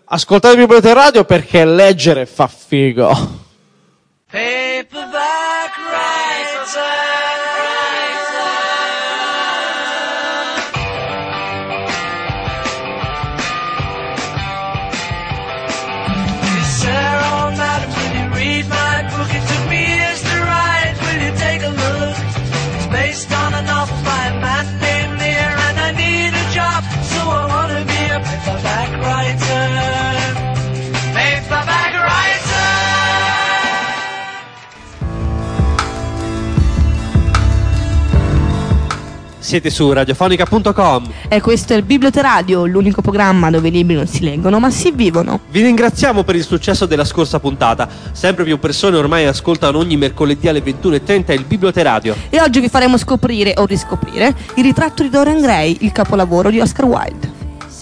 Ascoltate Biblioteca Radio perché leggere fa figo. Paperback writer. Based on a novel by a man named Lear, and I need a job, so I wanna be a paperback writer. Paperback writer. Siete su radiofonica.com e questo è il Biblioteca Radio, l'unico programma dove i libri non si leggono ma si vivono. Vi ringraziamo per il successo della scorsa puntata. Sempre più persone ormai ascoltano ogni mercoledì alle 21:30 il Biblioteca Radio. E oggi vi faremo scoprire o riscoprire il ritratto di Dorian Gray, il capolavoro di Oscar Wilde.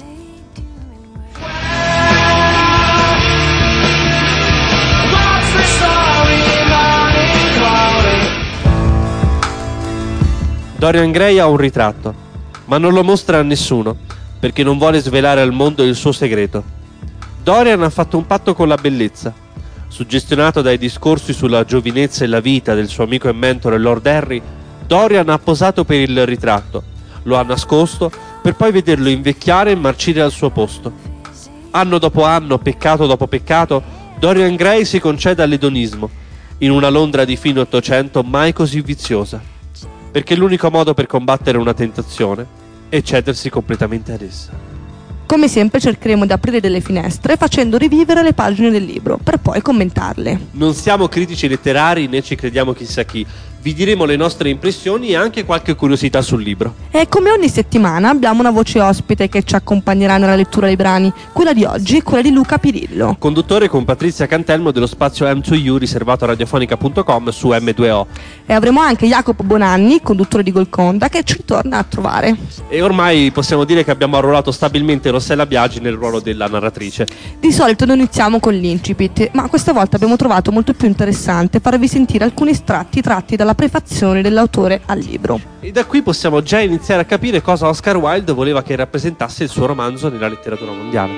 Dorian Gray ha un ritratto, ma non lo mostra a nessuno, perché non vuole svelare al mondo il suo segreto. Dorian ha fatto un patto con la bellezza. Suggestionato dai discorsi sulla giovinezza e la vita del suo amico e mentore Lord Henry, Dorian ha posato per il ritratto, lo ha nascosto per poi vederlo invecchiare e marcire al suo posto. Anno dopo anno, peccato dopo peccato, Dorian Gray si concede all'edonismo, in una Londra di fine Ottocento mai così viziosa. Perché l'unico modo per combattere una tentazione è cedersi completamente ad essa. Come sempre cercheremo di aprire delle finestre facendo rivivere le pagine del libro per poi commentarle. Non siamo critici letterari né ci crediamo chissà chi. Vi diremo le nostre impressioni e anche qualche curiosità sul libro. E come ogni settimana abbiamo una voce ospite che ci accompagnerà nella lettura dei brani. Quella di oggi è quella di Luca Pirillo, conduttore con Patrizia Cantelmo dello spazio M2U riservato a radiofonica.com su M2O. E avremo anche Jacopo Bonanni, conduttore di Golconda, che ci ritorna a trovare. E ormai possiamo dire che abbiamo arruolato stabilmente Rossella Biagi nel ruolo della narratrice. Di solito noi iniziamo con l'incipit, ma questa volta abbiamo trovato molto più interessante farvi sentire alcuni estratti tratti dalla prefazione dell'autore al libro. E da qui possiamo già iniziare a capire cosa Oscar Wilde voleva che rappresentasse il suo romanzo nella letteratura mondiale.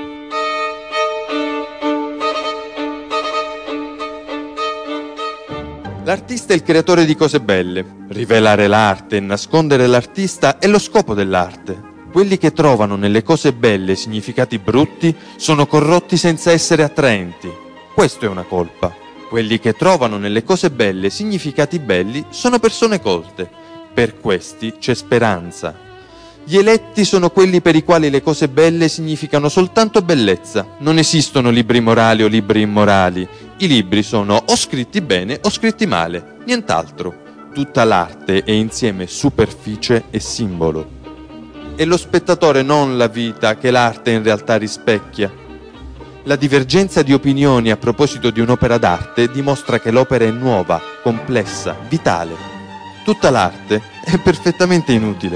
L'artista è il creatore di cose belle. Rivelare l'arte e nascondere l'artista è lo scopo dell'arte. Quelli che trovano nelle cose belle significati brutti sono corrotti senza essere attraenti. Questo è una colpa. Quelli che trovano nelle cose belle significati belli sono persone colte. Per questi c'è speranza. Gli eletti sono quelli per i quali le cose belle significano soltanto bellezza. Non esistono libri morali o libri immorali. I libri sono o scritti bene o scritti male, nient'altro. Tutta l'arte è insieme superficie e simbolo. È lo spettatore, non la vita, che l'arte in realtà rispecchia. La divergenza di opinioni a proposito di un'opera d'arte dimostra che l'opera è nuova, complessa, vitale. Tutta l'arte è perfettamente inutile.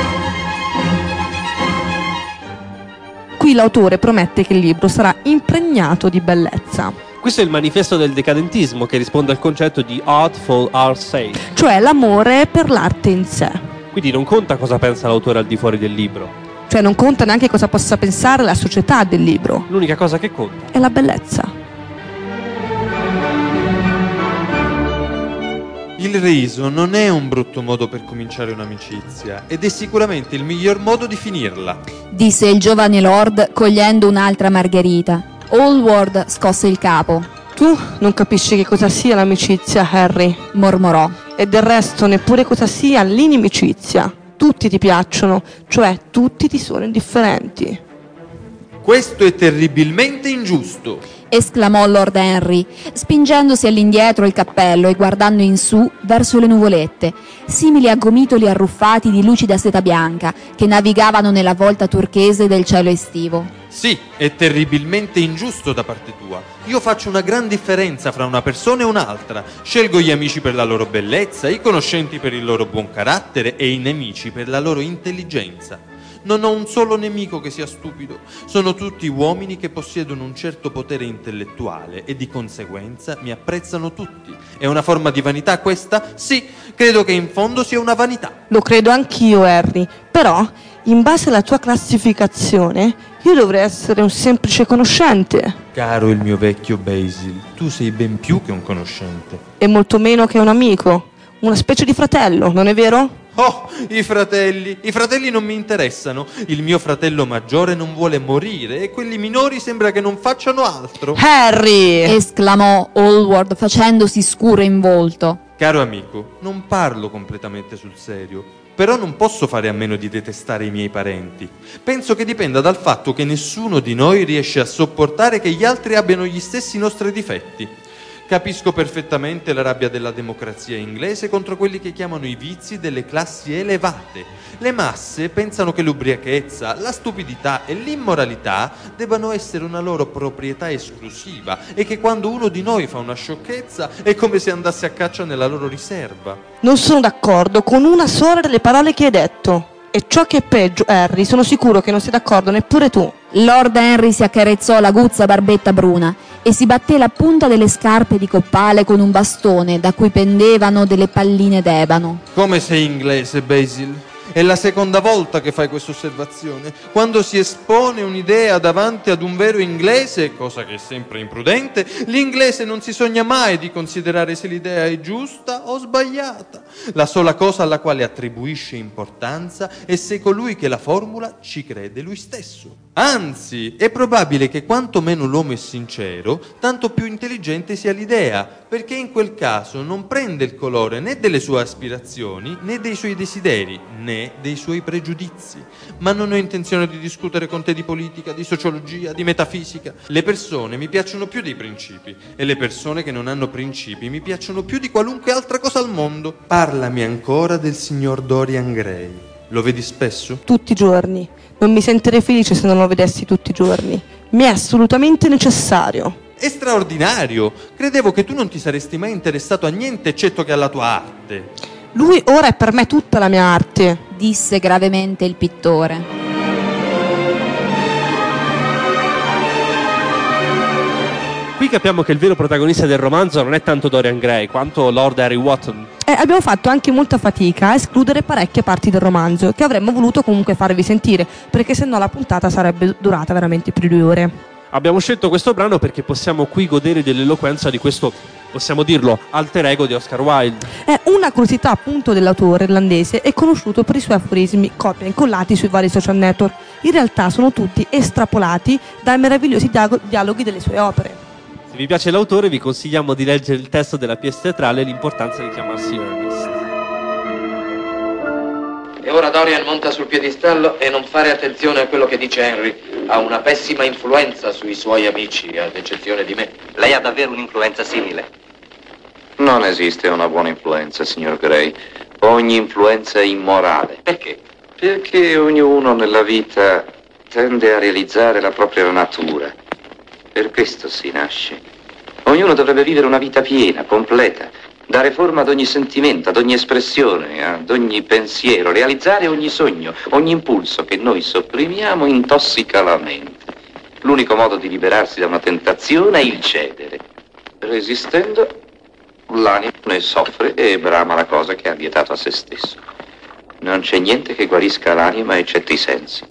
Qui l'autore promette che il libro sarà impregnato di bellezza. Questo è il manifesto del decadentismo che risponde al concetto di art for art's sake, cioè l'amore per l'arte in sé. Quindi non conta cosa pensa l'autore al di fuori del libro. Cioè non conta neanche cosa possa pensare la società del libro. L'unica cosa che conta è la bellezza. Il riso non è un brutto modo per cominciare un'amicizia ed è sicuramente il miglior modo di finirla, disse il giovane lord cogliendo un'altra margherita. Hallward scosse il capo. Tu non capisci che cosa sia l'amicizia, Harry, mormorò. E del resto neppure cosa sia l'inimicizia. Tutti ti piacciono, cioè tutti ti sono indifferenti. Questo è terribilmente ingiusto, esclamò Lord Henry, spingendosi all'indietro il cappello e guardando in su verso le nuvolette, simili a gomitoli arruffati di lucida seta bianca che navigavano nella volta turchese del cielo estivo. Sì, è terribilmente ingiusto da parte tua. Io faccio una gran differenza fra una persona e un'altra. Scelgo gli amici per la loro bellezza, i conoscenti per il loro buon carattere e i nemici per la loro intelligenza. Non ho un solo nemico che sia stupido. Sono tutti uomini che possiedono un certo potere intellettuale e di conseguenza mi apprezzano tutti. È una forma di vanità questa? Sì, credo che in fondo sia una vanità. Lo credo anch'io, Harry. Però, in base alla tua classificazione, Io dovrei essere un semplice conoscente. Caro il mio vecchio Basil, tu sei ben più che un conoscente. E molto meno che un amico. Una specie di fratello, non è vero? Oh, i fratelli non mi interessano. Il mio fratello maggiore non vuole morire e quelli minori sembra che non facciano altro. Harry! Esclamò Hallward facendosi scuro in volto. Caro amico, non parlo completamente sul serio, però non posso fare a meno di detestare i miei parenti. Penso che dipenda dal fatto che nessuno di noi riesce a sopportare che gli altri abbiano gli stessi nostri difetti. Capisco perfettamente la rabbia della democrazia inglese contro quelli che chiamano i vizi delle classi elevate. Le masse pensano che l'ubriachezza, la stupidità e l'immoralità debbano essere una loro proprietà esclusiva e che quando uno di noi fa una sciocchezza è come se andasse a caccia nella loro riserva. Non sono d'accordo con una sola delle parole che hai detto. E ciò che è peggio, Harry, sono sicuro che non sei d'accordo neppure tu. Lord Henry si accarezzò l'aguzza barbetta bruna e si batté la punta delle scarpe di coppale con un bastone da cui pendevano delle palline d'ebano. Come sei inglese, Basil? È la seconda volta che fai questa osservazione. Quando si espone un'idea davanti ad un vero inglese, cosa che è sempre imprudente, l'inglese non si sogna mai di considerare se l'idea è giusta o sbagliata. La sola cosa alla quale attribuisce importanza è se colui che la formula ci crede lui stesso. Anzi, è probabile che quanto meno l'uomo è sincero, tanto più intelligente sia l'idea, perché in quel caso non prende il colore né delle sue aspirazioni, né dei suoi desideri, né dei suoi pregiudizi. Ma non ho intenzione di discutere con te di politica, di sociologia, di metafisica. Le persone mi piacciono più dei principi e le persone che non hanno principi mi piacciono più di qualunque altra cosa al mondo. Parlami ancora del signor Dorian Gray. Lo vedi spesso? Tutti i giorni. Non mi sentirei felice se non lo vedessi tutti i giorni. Mi è assolutamente necessario. È straordinario! Credevo che tu non ti saresti mai interessato a niente eccetto che alla tua arte. Lui ora è per me tutta la mia arte, disse gravemente il pittore. Qui capiamo che il vero protagonista del romanzo non è tanto Dorian Gray quanto Lord Harry Wotton. Abbiamo fatto anche molta fatica a escludere parecchie parti del romanzo che avremmo voluto comunque farvi sentire, perché sennò la puntata sarebbe durata veramente più di 2 ore. Abbiamo scelto questo brano perché possiamo qui godere dell'eloquenza di questo, possiamo dirlo, alter ego di Oscar Wilde. È una curiosità appunto dell'autore irlandese e conosciuto per i suoi aforismi copia e incollati sui vari social network. In realtà sono tutti estrapolati dai meravigliosi dialoghi delle sue opere. Se vi piace l'autore vi consigliamo di leggere il testo della pièce teatrale e l'importanza di chiamarsi Ernest. E ora Dorian monta sul piedistallo e non fare attenzione a quello che dice Henry. Ha una pessima influenza sui suoi amici, ad eccezione di me. Lei ha davvero un'influenza simile? Non esiste una buona influenza, signor Gray. Ogni influenza è immorale. Perché? Perché ognuno nella vita tende a realizzare la propria natura. Per questo si nasce. Ognuno dovrebbe vivere una vita piena, completa, dare forma ad ogni sentimento, ad ogni espressione, ad ogni pensiero, realizzare ogni sogno, ogni impulso che noi sopprimiamo intossica la mente. L'unico modo di liberarsi da una tentazione è il cedere. Resistendo, l'anima ne soffre e brama la cosa che ha vietato a se stesso. Non c'è niente che guarisca l'anima eccetto i sensi.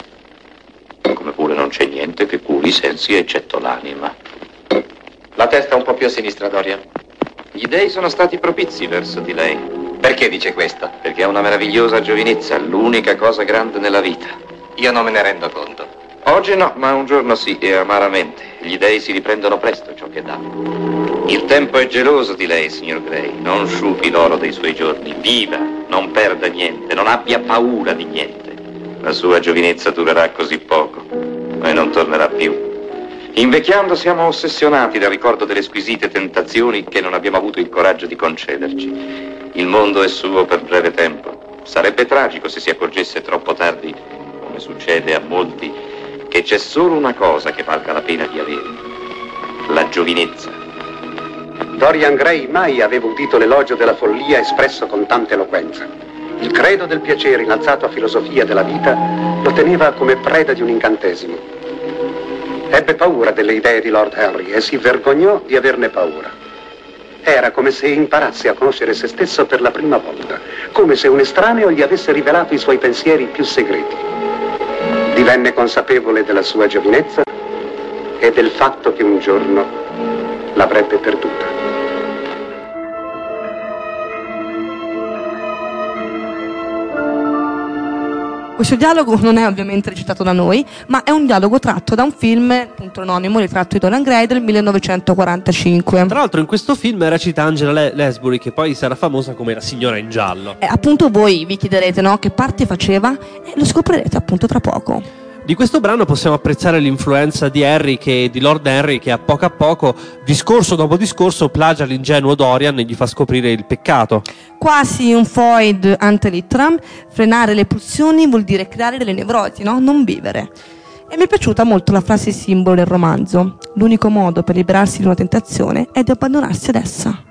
Come pure non c'è niente che curi i sensi eccetto l'anima. La testa un po' più a sinistra, Dorian. Gli dei sono stati propizi verso di lei. Perché dice questo? Perché ha una meravigliosa giovinezza, l'unica cosa grande nella vita. Io non me ne rendo conto. Oggi no, ma un giorno sì, e amaramente. Gli dei si riprendono presto ciò che dà. Il tempo è geloso di lei, signor Gray. Non sciupi l'oro dei suoi giorni. Viva, non perda niente, non abbia paura di niente. La sua giovinezza durerà così poco e non tornerà più. Invecchiando siamo ossessionati dal ricordo delle squisite tentazioni che non abbiamo avuto il coraggio di concederci. Il mondo è suo per breve tempo. Sarebbe tragico se si accorgesse troppo tardi, come succede a molti, che c'è solo una cosa che valga la pena di avere: la giovinezza. Dorian Gray mai aveva udito l'elogio della follia espresso con tanta eloquenza. Il credo del piacere innalzato a filosofia della vita lo teneva come preda di un incantesimo. Ebbe paura delle idee di Lord Henry e si vergognò di averne paura. Era come se imparasse a conoscere se stesso per la prima volta, come se un estraneo gli avesse rivelato i suoi pensieri più segreti. Di Divenne consapevole della sua giovinezza e del fatto che un giorno l'avrebbe perduta. Questo dialogo non è ovviamente recitato da noi, ma è un dialogo tratto da un film, appunto anonimo, ritratto di Dorian Gray del 1945. Tra l'altro in questo film recita Angela Lansbury, che poi sarà famosa come la signora in giallo. Appunto voi vi chiederete, no, che parte faceva, e lo scoprirete appunto tra poco. Di questo brano possiamo apprezzare l'influenza di Lord Henry, che a poco, discorso dopo discorso, plagia l'ingenuo Dorian e gli fa scoprire il peccato. Quasi un Freud ante litteram, frenare le pulsioni vuol dire creare delle nevrosi, no? Non vivere. E mi è piaciuta molto la frase simbolo del romanzo: l'unico modo per liberarsi di una tentazione è di abbandonarsi ad essa.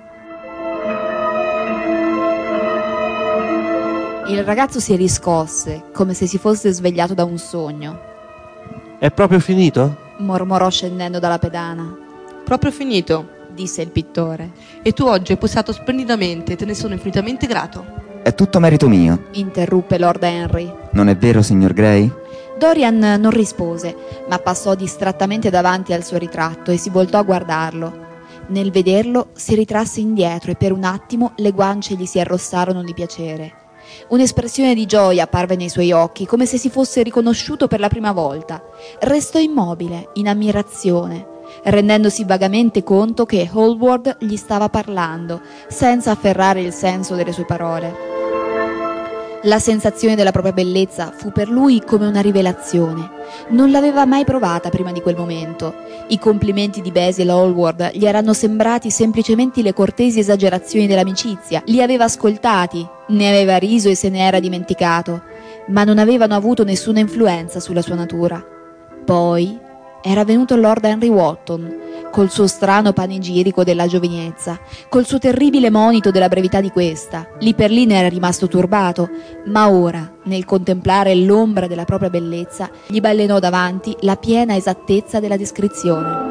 Il ragazzo si riscosse, come se si fosse svegliato da un sogno. È proprio finito? Mormorò scendendo dalla pedana. Proprio finito, disse il pittore. E tu oggi hai posato splendidamente, te ne sono infinitamente grato. È tutto merito mio, interruppe Lord Henry. Non è vero, signor Gray? Dorian non rispose, ma passò distrattamente davanti al suo ritratto e si voltò a guardarlo. Nel vederlo si ritrasse indietro e per un attimo le guance gli si arrossarono di piacere. Un'espressione di gioia apparve nei suoi occhi, come se si fosse riconosciuto per la prima volta. Restò immobile, in ammirazione, rendendosi vagamente conto che Hallward gli stava parlando, senza afferrare il senso delle sue parole. La sensazione della propria bellezza fu per lui come una rivelazione. Non l'aveva mai provata prima di quel momento. I complimenti di Basil Hallward gli erano sembrati semplicemente le cortesi esagerazioni dell'amicizia. Li aveva ascoltati, ne aveva riso e se ne era dimenticato, ma non avevano avuto nessuna influenza sulla sua natura. Poi era venuto Lord Henry Wotton, col suo strano panegirico della giovinezza, col suo terribile monito della brevità di questa. Lì per lì ne era rimasto turbato, ma ora, nel contemplare l'ombra della propria bellezza, gli balenò davanti la piena esattezza della descrizione.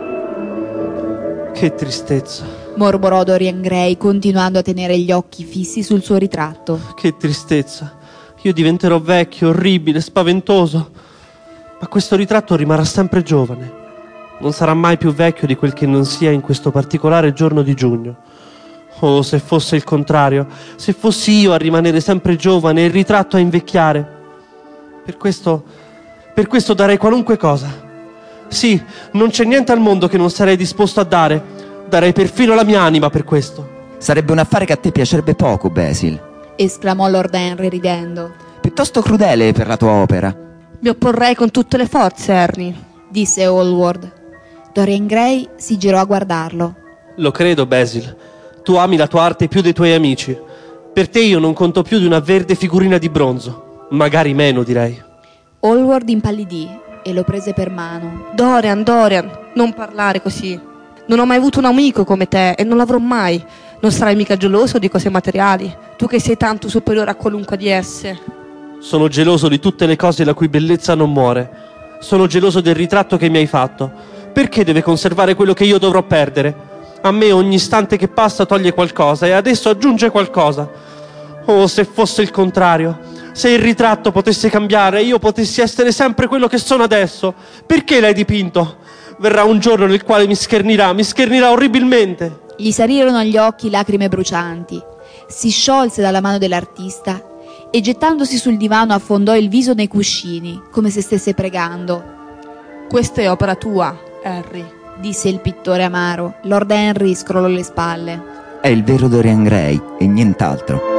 Che tristezza, mormorò Dorian Gray, continuando a tenere gli occhi fissi sul suo ritratto. Che tristezza. Io diventerò vecchio, orribile, spaventoso, ma questo ritratto rimarrà sempre giovane. Non sarà mai più vecchio di quel che non sia in questo particolare giorno di giugno. Oh, se fosse il contrario, se fossi io a rimanere sempre giovane e il ritratto a invecchiare. Per questo darei qualunque cosa. Sì, non c'è niente al mondo che non sarei disposto a dare. Darei perfino la mia anima per questo. Sarebbe un affare che a te piacerebbe poco, Basil, esclamò Lord Henry ridendo. Piuttosto crudele per la tua opera. Mi opporrei con tutte le forze, Henry, disse Hallward. Dorian Gray si girò a guardarlo. Lo credo, Basil. Tu ami la tua arte più dei tuoi amici. Per te io non conto più di una verde figurina di bronzo. Magari meno, direi. Hallward impallidì e lo prese per mano. Dorian, non parlare così. Non ho mai avuto un amico come te e non l'avrò mai. Non sarai mica geloso di cose materiali, tu che sei tanto superiore a qualunque di esse. Sono geloso di tutte le cose la cui bellezza non muore. Sono geloso del ritratto che mi hai fatto. Perché deve conservare quello che io dovrò perdere? A me ogni istante che passa toglie qualcosa e adesso aggiunge qualcosa. Oh, se fosse il contrario, se il ritratto potesse cambiare e io potessi essere sempre quello che sono adesso. Perché l'hai dipinto? Verrà un giorno nel quale mi schernirà orribilmente. Gli salirono agli occhi lacrime brucianti. Si sciolse dalla mano dell'artista e gettandosi sul divano affondò il viso nei cuscini, come se stesse pregando. Questa è opera tua, Henry, disse il pittore amaro. Lord Henry scrollò le spalle. È il vero Dorian Gray e nient'altro.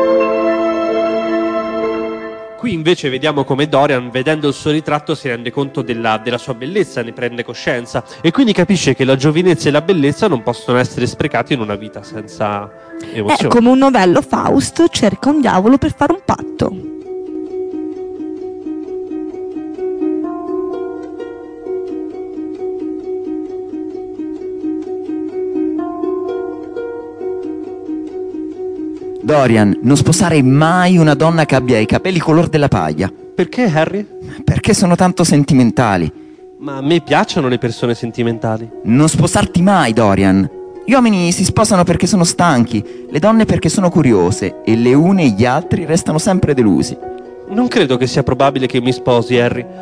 Qui invece vediamo come Dorian, vedendo il suo ritratto, si rende conto della sua bellezza, ne prende coscienza e quindi capisce che la giovinezza e la bellezza non possono essere sprecati in una vita senza emozioni. È come un novello Faust cerca un diavolo per fare un patto. Dorian, non sposare mai una donna che abbia i capelli color della paglia. Perché, Harry? Perché sono tanto sentimentali. Ma a me piacciono le persone sentimentali. Non sposarti mai, Dorian. Gli uomini si sposano perché sono stanchi, le donne perché sono curiose e le une e gli altri restano sempre delusi. Non credo che sia probabile che mi sposi, Harry.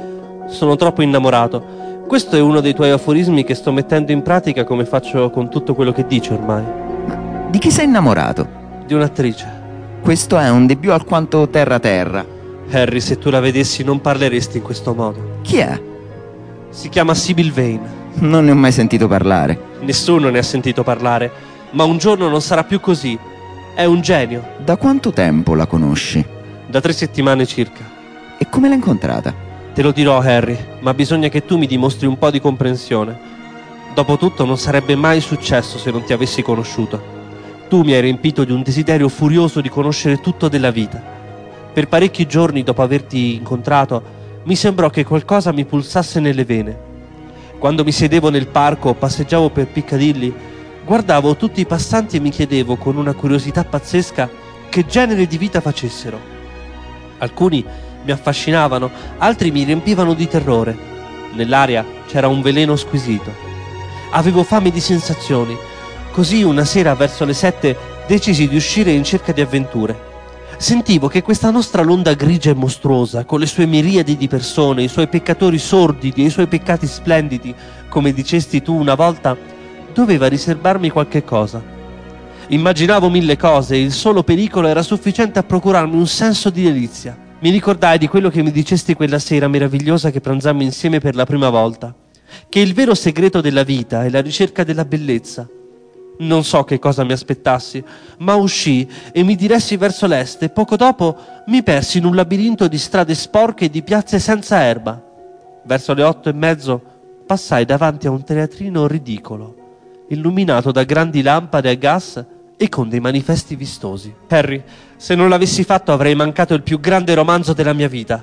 Sono troppo innamorato. Questo è uno dei tuoi aforismi che sto mettendo in pratica come faccio con tutto quello che dici ormai. Ma di chi sei innamorato? Di un'attrice. Questo è un debut alquanto terra-terra. Harry, se tu la vedessi non parleresti in questo modo. Chi è? Si chiama Sybil Vane. Non ne ho mai sentito parlare. Nessuno ne ha sentito parlare, ma un giorno non sarà più così. È un genio. Da quanto tempo la conosci? Da 3 settimane circa. E come l'hai incontrata? Te lo dirò, Harry, ma bisogna che tu mi dimostri un po' di comprensione. Dopotutto non sarebbe mai successo se non ti avessi conosciuto. Tu mi hai riempito di un desiderio furioso di conoscere tutto della vita. Per parecchi giorni dopo averti incontrato, mi sembrò che qualcosa mi pulsasse nelle vene. Quando mi sedevo nel parco o passeggiavo per Piccadilly, guardavo tutti i passanti e mi chiedevo con una curiosità pazzesca che genere di vita facessero. Alcuni mi affascinavano, altri mi riempivano di terrore. Nell'aria c'era un veleno squisito. Avevo fame di sensazioni. Così una sera verso le 7 decisi di uscire in cerca di avventure. Sentivo che questa nostra Londra grigia e mostruosa, con le sue miriadi di persone, i suoi peccatori sordidi e i suoi peccati splendidi, come dicesti tu una volta, doveva riservarmi qualche cosa. Immaginavo 1000 cose e il solo pericolo era sufficiente a procurarmi un senso di delizia. Mi ricordai di quello che mi dicesti quella sera meravigliosa che pranzammo insieme per la prima volta, che il vero segreto della vita è la ricerca della bellezza. Non so che cosa mi aspettassi, ma uscii e mi diressi verso l'est e poco dopo mi persi in un labirinto di strade sporche e di piazze senza erba. Verso le 8:30 passai davanti a un teatrino ridicolo, illuminato da grandi lampade a gas e con dei manifesti vistosi. Harry, se non l'avessi fatto avrei mancato il più grande romanzo della mia vita.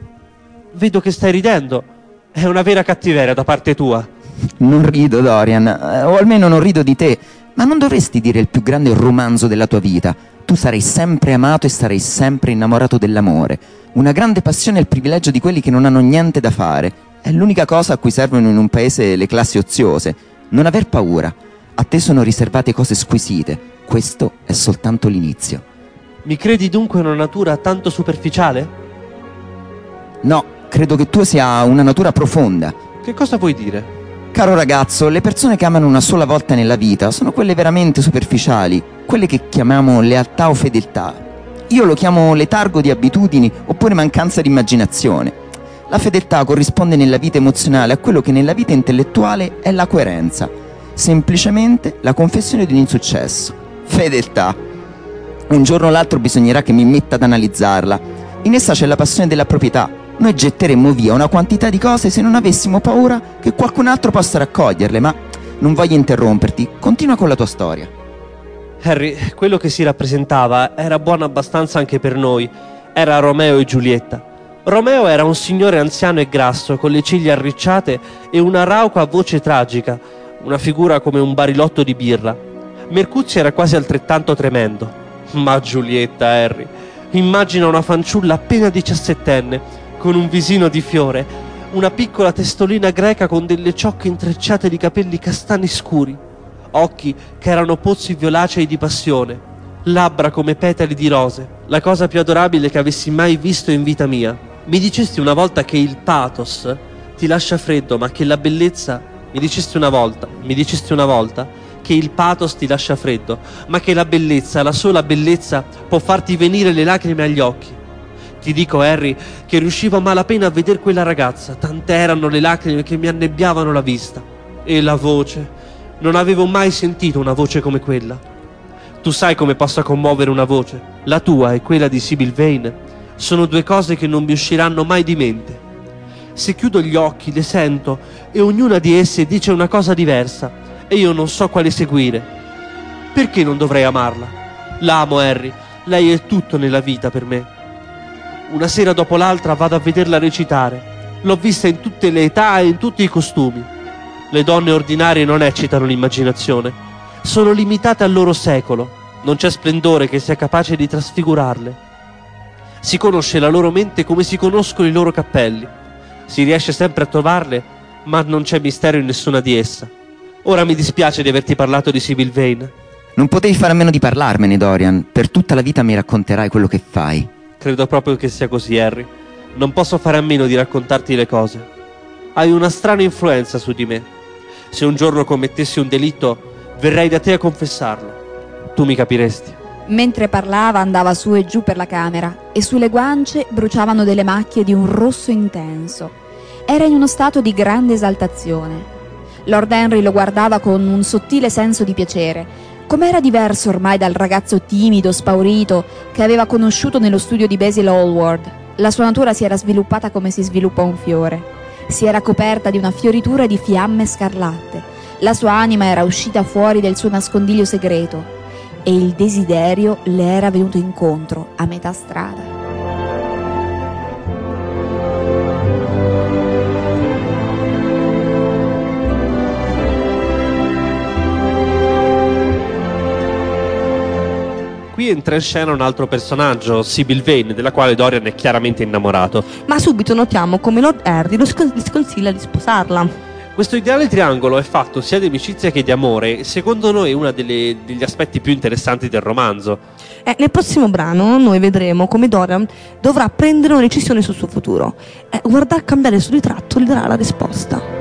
Vedo che stai ridendo. È una vera cattiveria da parte tua. Non rido, Dorian, o almeno non rido di te. Ma non dovresti dire il più grande romanzo della tua vita. Tu sarai sempre amato e sarai sempre innamorato dell'amore. Una grande passione è il privilegio di quelli che non hanno niente da fare. È l'unica cosa a cui servono in un paese le classi oziose. Non aver paura. A te sono riservate cose squisite. Questo è soltanto l'inizio. Mi credi dunque una natura tanto superficiale? No, credo che tu sia una natura profonda. Che cosa vuoi dire? Caro ragazzo, le persone che amano una sola volta nella vita sono quelle veramente superficiali, quelle che chiamiamo lealtà o fedeltà. Io lo chiamo letargo di abitudini oppure mancanza di immaginazione. La fedeltà corrisponde nella vita emozionale a quello che nella vita intellettuale è la coerenza, semplicemente la confessione di un insuccesso. Fedeltà. Un giorno o l'altro bisognerà che mi metta ad analizzarla. In essa c'è la passione della proprietà. Noi getteremmo via una quantità di cose se non avessimo paura che qualcun altro possa raccoglierle, ma non voglio interromperti, continua con la tua storia. Harry, quello che si rappresentava era buono abbastanza anche per noi. Era Romeo e Giulietta. Romeo era un signore anziano e grasso, con le ciglia arricciate e una rauca voce tragica, una figura come un barilotto di birra. Mercuzio era quasi altrettanto tremendo. Ma Giulietta, Harry, immagina una fanciulla appena 17enne, con un visino di fiore, una piccola testolina greca con delle ciocche intrecciate di capelli castani scuri, occhi che erano pozzi violacei di passione, labbra come petali di rose, la cosa più adorabile che avessi mai visto in vita mia. Mi dicesti una volta che il pathos ti lascia freddo, ma che la bellezza... Mi dicesti una volta che il pathos ti lascia freddo, ma che la bellezza, la sola bellezza, può farti venire le lacrime agli occhi. Ti dico, Harry, che riuscivo a malapena a vedere quella ragazza, tante erano le lacrime che mi annebbiavano la vista. E la voce. Non avevo mai sentito una voce come quella. Tu sai come possa commuovere una voce. La tua e quella di Sybil Vane sono due cose che non mi usciranno mai di mente. Se chiudo gli occhi, le sento, e ognuna di esse dice una cosa diversa, e io non so quale seguire. Perché non dovrei amarla? L'amo, Harry. Lei è tutto nella vita per me. Una sera dopo l'altra vado a vederla recitare. L'ho vista in tutte le età e in tutti i costumi. Le donne ordinarie non eccitano l'immaginazione. Sono limitate al loro secolo. Non c'è splendore che sia capace di trasfigurarle. Si conosce la loro mente come si conoscono i loro cappelli. Si riesce sempre a trovarle, ma non c'è mistero in nessuna di essa. Ora mi dispiace di averti parlato di Sybil Vane. Non potevi fare a meno di parlarmene, Dorian. Per tutta la vita mi racconterai quello che fai. Credo proprio che sia così, Harry. Non posso fare a meno di raccontarti le cose. Hai una strana influenza su di me. Se un giorno commettessi un delitto, verrei da te a confessarlo. Tu mi capiresti. Mentre parlava andava su e giù per la camera e sulle guance bruciavano delle macchie di un rosso intenso. Era in uno stato di grande esaltazione. Lord Henry lo guardava con un sottile senso di piacere. Com'era diverso ormai dal ragazzo timido, spaurito che aveva conosciuto nello studio di Basil Hallward. La sua natura si era sviluppata come si sviluppa un fiore. Si era coperta di una fioritura di fiamme scarlatte. La sua anima era uscita fuori del suo nascondiglio segreto e il desiderio le era venuto incontro a metà strada. Qui entra in scena un altro personaggio, Sybil Vane, della quale Dorian è chiaramente innamorato. Ma subito notiamo come Lord Henry gli sconsiglia di sposarla. Questo ideale triangolo è fatto sia di amicizia che di amore e secondo noi è uno degli aspetti più interessanti del romanzo. Nel prossimo brano noi vedremo come Dorian dovrà prendere una decisione sul suo futuro. Guardar cambiare il suo ritratto gli darà la risposta.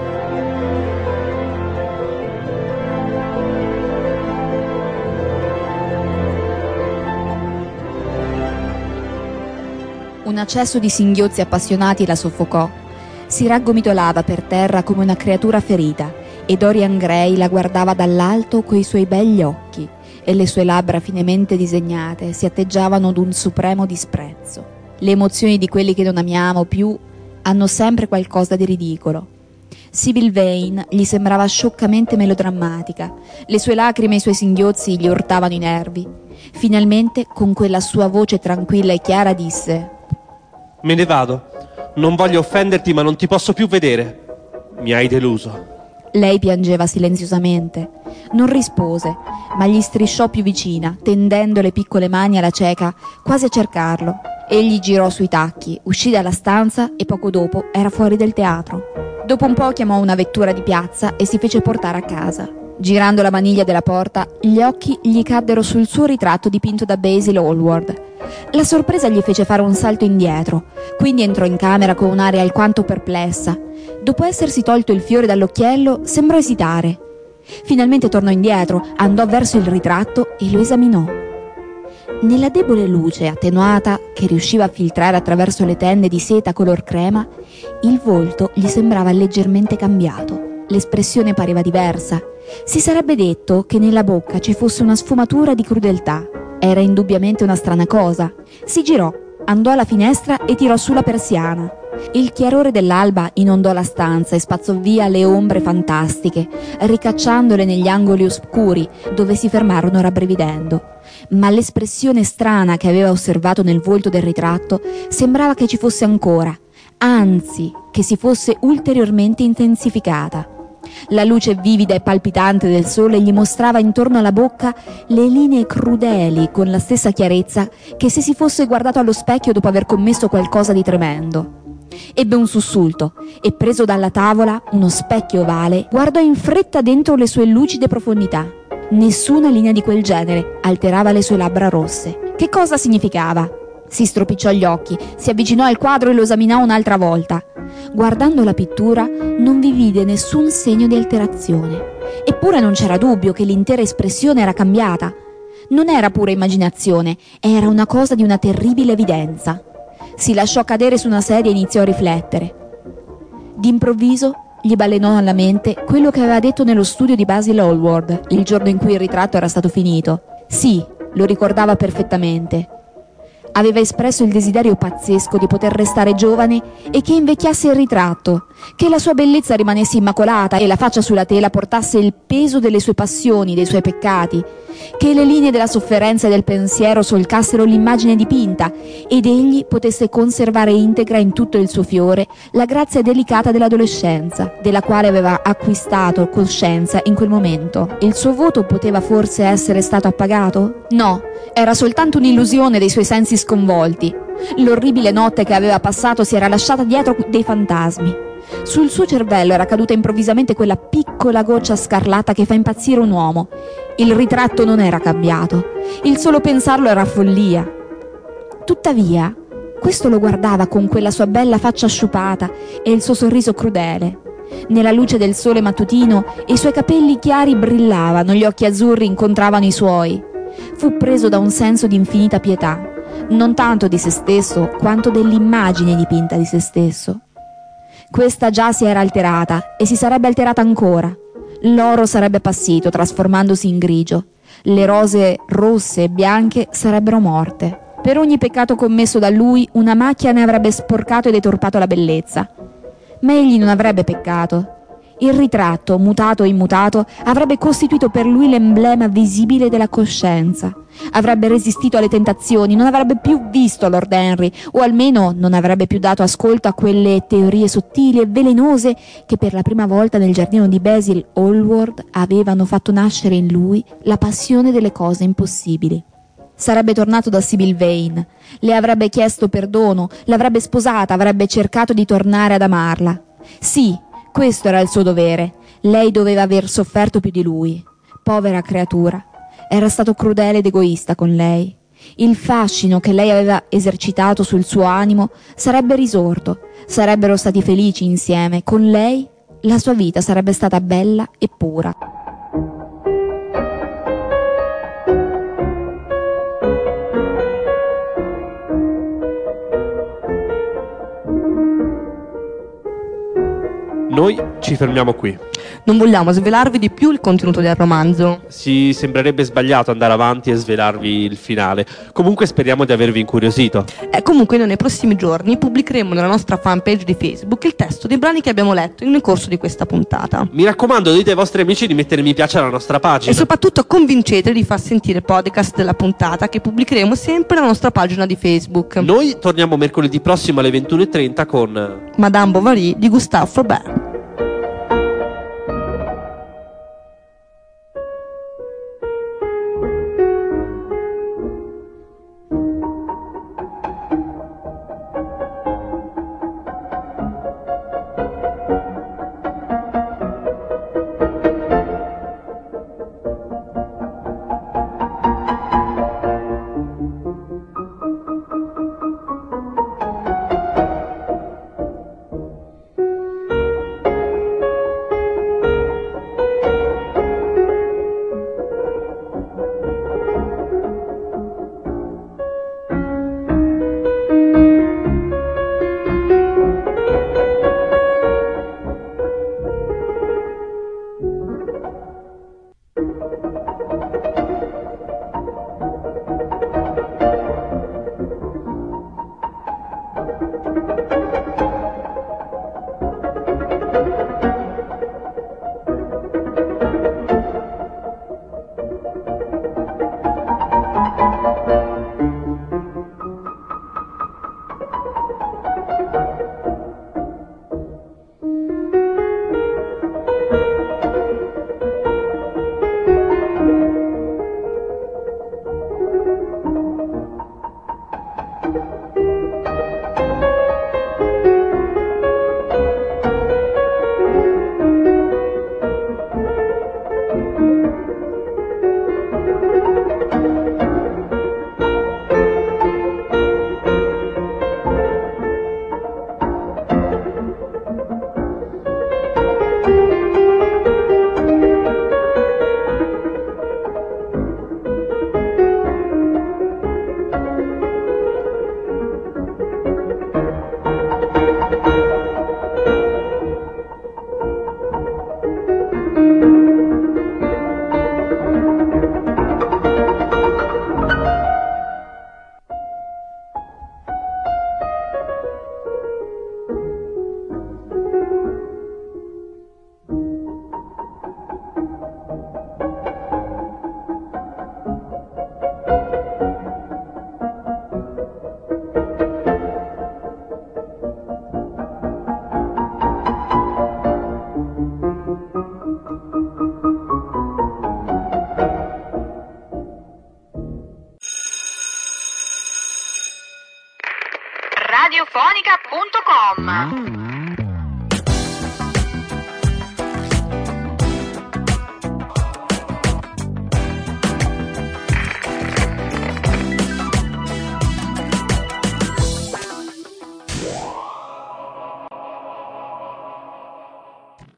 Un accesso di singhiozzi appassionati la soffocò. Si raggomitolava per terra come una creatura ferita e Dorian Gray la guardava dall'alto coi suoi begli occhi e le sue labbra finemente disegnate si atteggiavano d'un supremo disprezzo. Le emozioni di quelli che non amiamo più hanno sempre qualcosa di ridicolo. Sybil Vane gli sembrava scioccamente melodrammatica. Le sue lacrime e i suoi singhiozzi gli urtavano i nervi. Finalmente, con quella sua voce tranquilla e chiara, disse: Me ne vado. Non voglio offenderti, ma non ti posso più vedere. Mi hai deluso. Lei piangeva silenziosamente. Non rispose, ma gli strisciò più vicina, tendendo le piccole mani alla cieca, quasi a cercarlo. Egli girò sui tacchi, uscì dalla stanza e poco dopo era fuori del teatro. Dopo un po' chiamò una vettura di piazza e si fece portare a casa. Girando la maniglia della porta, gli occhi gli caddero sul suo ritratto dipinto da Basil Hallward. La sorpresa gli fece fare un salto indietro, quindi entrò in camera con un'aria alquanto perplessa. Dopo essersi tolto il fiore dall'occhiello, sembrò esitare. Finalmente tornò indietro, andò verso il ritratto e lo esaminò. Nella debole luce attenuata che riusciva a filtrare attraverso le tende di seta color crema, il volto gli sembrava leggermente cambiato. L'espressione pareva diversa. Si sarebbe detto che nella bocca ci fosse una sfumatura di crudeltà. Era indubbiamente una strana cosa. Si girò, andò alla finestra e tirò su la persiana. Il chiarore dell'alba inondò la stanza e spazzò via le ombre fantastiche, ricacciandole negli angoli oscuri dove si fermarono rabbrividendo. Ma l'espressione strana che aveva osservato nel volto del ritratto sembrava che ci fosse ancora, anzi che si fosse ulteriormente intensificata. La luce vivida e palpitante del sole gli mostrava intorno alla bocca le linee crudeli con la stessa chiarezza che se si fosse guardato allo specchio dopo aver commesso qualcosa di tremendo. Ebbe un sussulto e, preso dalla tavola uno specchio ovale, guardò in fretta dentro le sue lucide profondità. Nessuna linea di quel genere alterava le sue labbra rosse. Che cosa significava? Si stropicciò gli occhi, si avvicinò al quadro e lo esaminò un'altra volta. Guardando la pittura non vi vide nessun segno di alterazione. Eppure non c'era dubbio che l'intera espressione era cambiata. Non era pura immaginazione, era una cosa di una terribile evidenza. Si lasciò cadere su una sedia e iniziò a riflettere. D'improvviso gli balenò alla mente quello che aveva detto nello studio di Basil Hallward il giorno in cui il ritratto era stato finito. Sì, lo ricordava perfettamente. Aveva espresso il desiderio pazzesco di poter restare giovane e che invecchiasse il ritratto, che la sua bellezza rimanesse immacolata e la faccia sulla tela portasse il peso delle sue passioni, dei suoi peccati, che le linee della sofferenza e del pensiero solcassero l'immagine dipinta ed egli potesse conservare integra in tutto il suo fiore la grazia delicata dell'adolescenza, della quale aveva acquistato coscienza in quel momento. Il suo voto poteva forse essere stato appagato? No, era soltanto un'illusione dei suoi sensi sconvolti. L'orribile notte che aveva passato si era lasciata dietro dei fantasmi. Sul suo cervello era caduta improvvisamente quella piccola goccia scarlatta che fa impazzire un uomo. Il ritratto non era cambiato. Il solo pensarlo era follia. Tuttavia, Questo lo guardava con quella sua bella faccia sciupata e il suo sorriso crudele. Nella luce del sole mattutino i suoi capelli chiari brillavano, gli occhi azzurri incontravano i suoi. Fu preso da un senso di infinita pietà, non tanto di se stesso quanto dell'immagine dipinta di se stesso. Questa già si era alterata e si sarebbe alterata ancora. L'oro sarebbe appassito, trasformandosi in grigio. Le rose rosse e bianche sarebbero morte. Per ogni peccato commesso da lui, una macchia ne avrebbe sporcato e deturpato la bellezza. Ma egli non avrebbe peccato. Il ritratto, mutato e immutato, avrebbe costituito per lui l'emblema visibile della coscienza. Avrebbe resistito alle tentazioni, non avrebbe più visto Lord Henry, o almeno non avrebbe più dato ascolto a quelle teorie sottili e velenose che per la prima volta nel giardino di Basil Hallward avevano fatto nascere in lui la passione delle cose impossibili. Sarebbe tornato da Sybil Vane, le avrebbe chiesto perdono, l'avrebbe sposata, avrebbe cercato di tornare ad amarla. Sì, questo era il suo dovere. Lei doveva aver sofferto più di lui. Povera creatura. Era stato crudele ed egoista con lei. Il fascino che lei aveva esercitato sul suo animo sarebbe risorto. Sarebbero stati felici insieme. Con lei la sua vita sarebbe stata bella e pura. Noi ci fermiamo qui. Non vogliamo svelarvi di più il contenuto del romanzo. Sì, sembrerebbe sbagliato andare avanti e svelarvi il finale. Comunque speriamo di avervi incuriosito. Comunque noi nei prossimi giorni pubblicheremo nella nostra fanpage di Facebook il testo dei brani che abbiamo letto nel corso di questa puntata. Mi raccomando, dite ai vostri amici di mettere mi piace alla nostra pagina. E soprattutto convinceteli di far sentire il podcast della puntata che pubblicheremo sempre nella nostra pagina di Facebook. Noi torniamo mercoledì prossimo alle 21:30 con Madame Bovary di Gustave Flaubert.